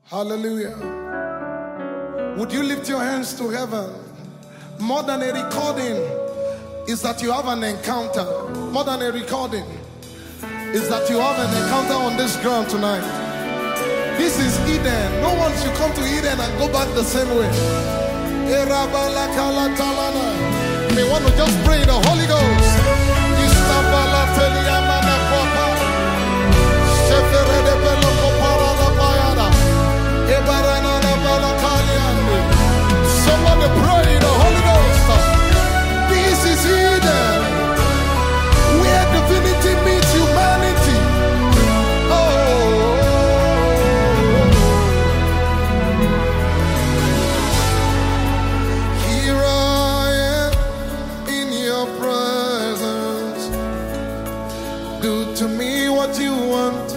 Hallelujah. Would you lift your hands to heaven? More than a recording is that you have an encounter. More than a recording is that you have an encounter on this ground tonight. This is Eden. No one should come to Eden and go back the same way. You may want to just pray in the Holy Ghost. Somebody pray in the Holy Ghost. This is Eden, where divinity meets humanity. Here I am in your presence. Do to me what you want.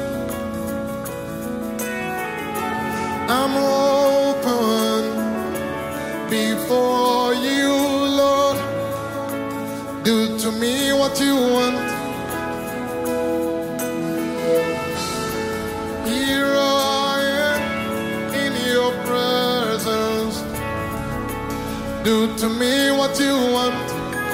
I'm open before you, Lord. Do to me what you want. Here I am in your presence. Do to me what you want.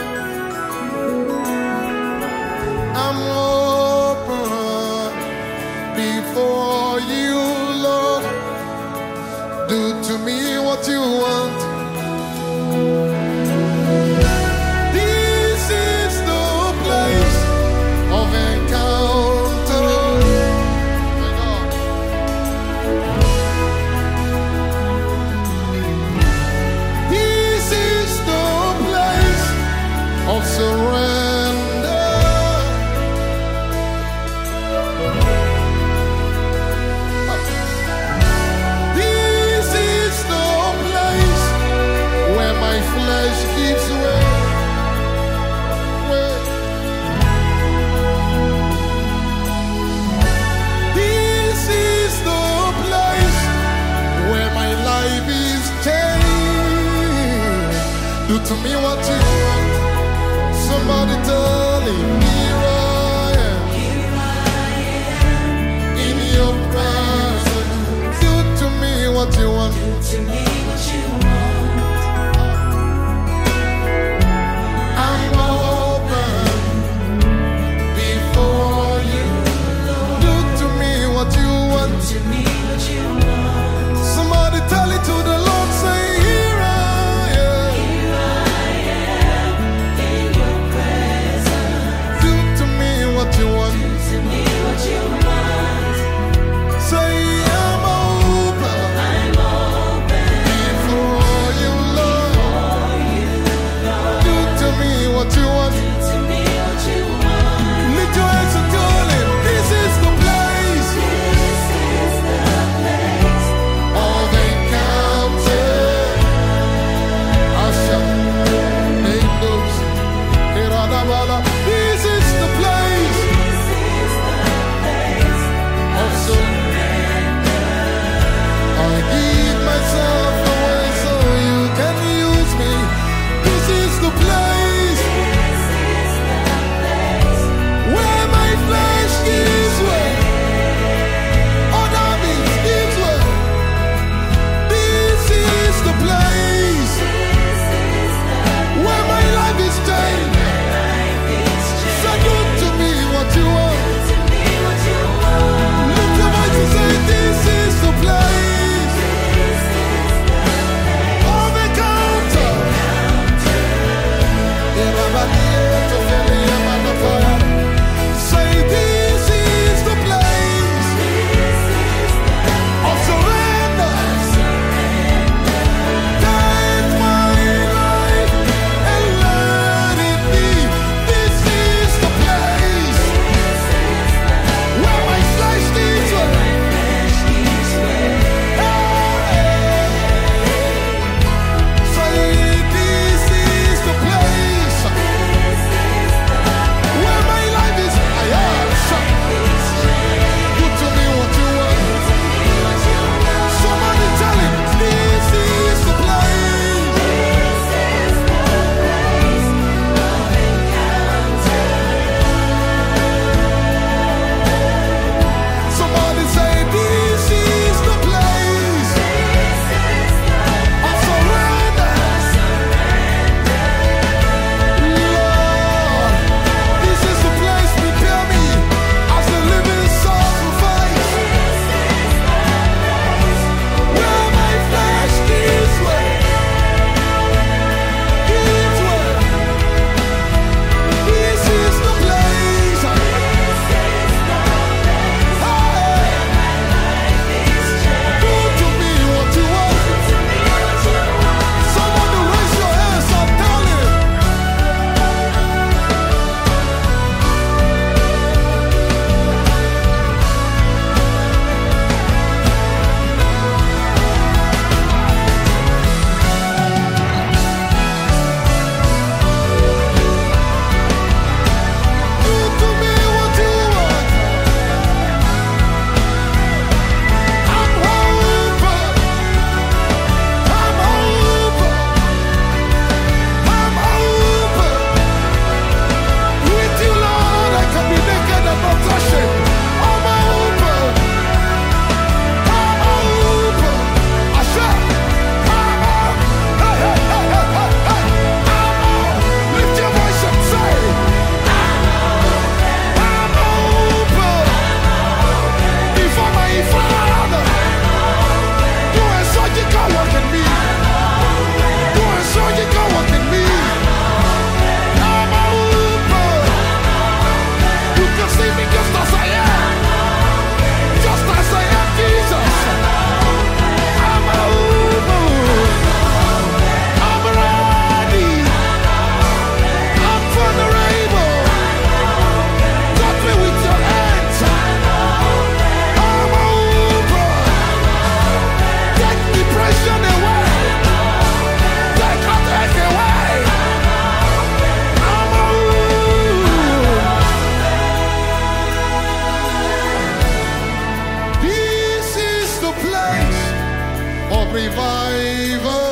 I'm open before you, Lord. Do to me what you want. This is the place of encounter. My God. This is the place of surrender. This is the place where my flesh gives way. This is the place where my life is changed. Do to me what you want. Somebody tell him, here I am in your presence. Do to me what you want. Do to me what you want. I'm open before you. Do to me what you want. Do to me what you want. Somebody tell it to the Lord, say, here I am. Here I am in your presence. Do to me what you want. Do to me what you want. Say, I'm open I'm open revival.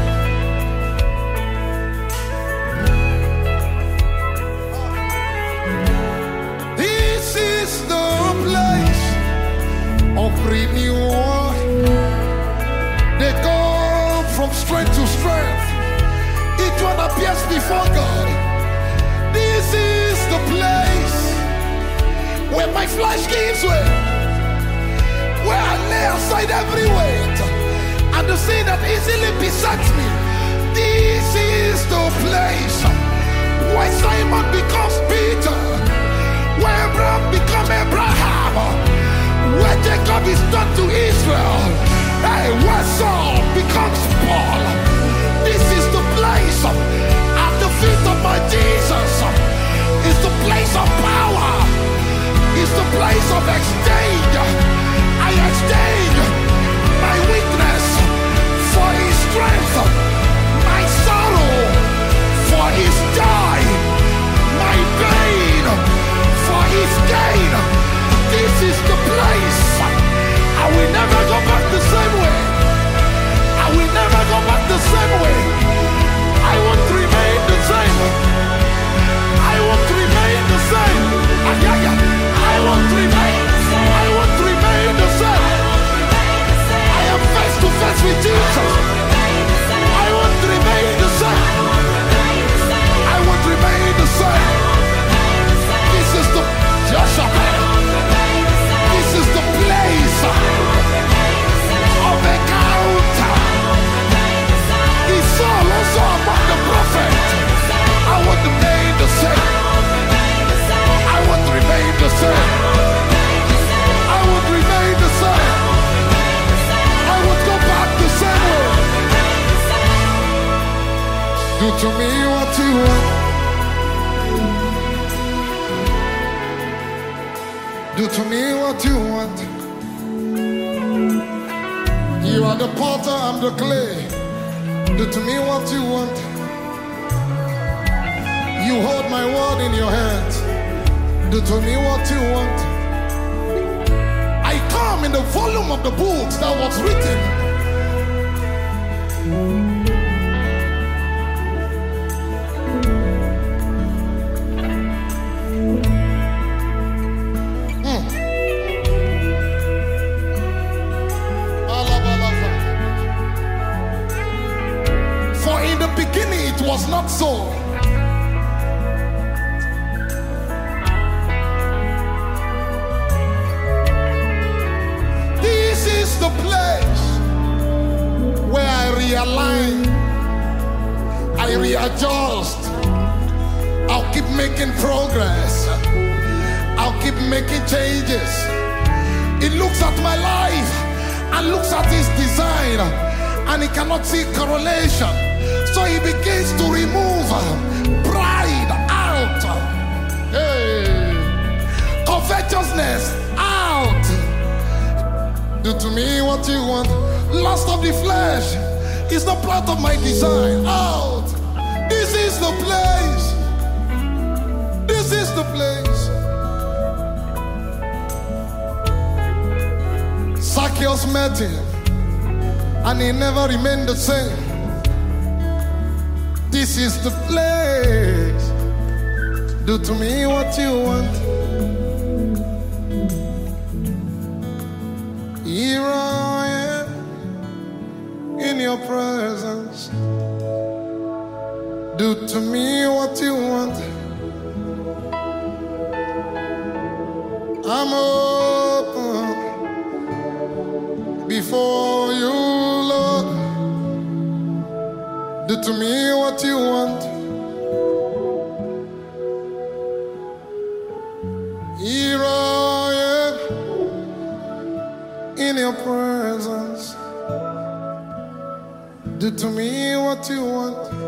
This is the place of renewal. They go from strength to strength. Each one appears before God. This is the place where my flesh gives way, where I lay aside every weight and the sin that easily besets me. This is the place where Simon becomes Peter, where Abraham becomes Abraham, where Jacob is turned to Israel, hey, where Saul becomes Paul. This is the place at the feet of my Jesus. It's the place of power. It's the place of exchange. I exchange my weakness for his strength, my sorrow for his joy, my pain for his gain. This is the place. I will never go back the same way. I will never go back the same way. I won't remain the same. I won't remain the same. I won't remain the same. I won't remain the same. I am face to face with Jesus. I won't remain the same. I won't remain the same. This is the This is the place of encounter. It's all also among the prophets. I won't remain the same. I won't remain the same. I won't remain the same. I won't go back the same way. Do to me what you want. Do to me what you want. You are the potter, I'm the clay. Do to me what you want. You hold my word in your hands. Do to me what you want. I come in the volume of the books that was written. For in the beginning it was not so. The place where I realign, I readjust. I'll keep making progress. I'll keep making changes. It looks at my life and looks at his design, and he cannot see correlation. So he begins to remove pride out, covetousness out. Do to me what you want. Lust of the flesh is not part of my design. Out. This is the place. This is the place. Zacchaeus met him, and he never remained the same. This is the place. Do to me what you want. Here I am in your presence. Do to me what you want. I'm open before you, Lord. Do to me what you want. Here I am in your presence. Do to me what you want.